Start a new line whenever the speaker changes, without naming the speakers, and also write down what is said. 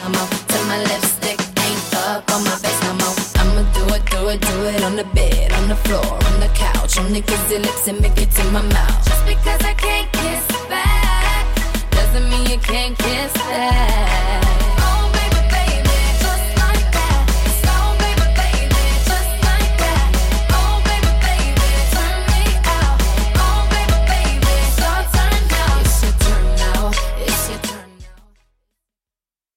no more. Till my lipstick ain't up on my face no more. I'ma do it on the bed, on the floor, on the couch, on niggas' lips and make it to my mouth. Just because I can't kiss back doesn't mean you can't kiss back.